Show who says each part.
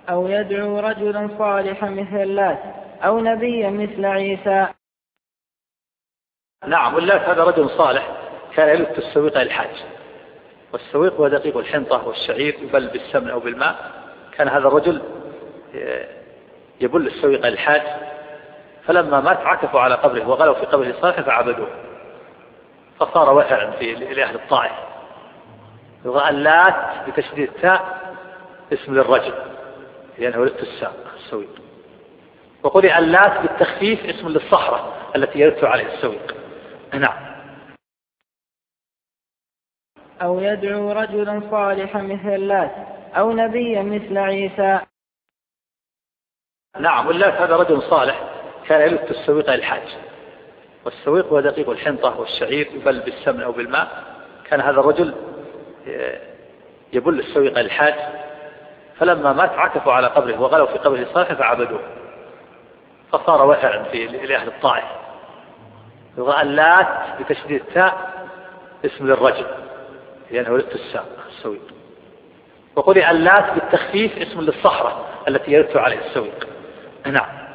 Speaker 1: أو يدعو رجلا صالحا مثل اللات أو نبيا مثل عيسى.
Speaker 2: نعم، واللات هذا رجل صالح كان يلت السويق للحاج، والسويق هو دقيق الحنطة والشعير يبل بالسمن أو بالماء. كان هذا الرجل يبل السويق للحاج، فلما مات عكفوا على قبره وغلوا في قبره صالح فعبدوه، فصار وثنا لأهل الطائف. اللات بتشديد التاء اسم للرجل لأنه يلت السويق، وقرئ اللات بالتخفيف اسم للصخرة التي يلت عليها السويق. نعم.
Speaker 1: أو يدعو رجلا صالحا مثل اللات أو نبيا مثل عيسى.
Speaker 2: نعم، واللات هذا رجل صالح كان يلت السويق للحاج، والسويق هو دقيق الحنطة والشعير يبل بالسمن أو بالماء. كان هذا الرجل يبل السويق للحاج، فلما مات عكفوا على قبره وغلوا في قبره صالح فعبدوه، فصار وثنا لأهل الطائف. اللات بتشديد التاء اسم للرجل لأنه يلت السويق، وقرئ اللات بالتخفيف اسم للصخرة التي يلت عليها السويق. نعم.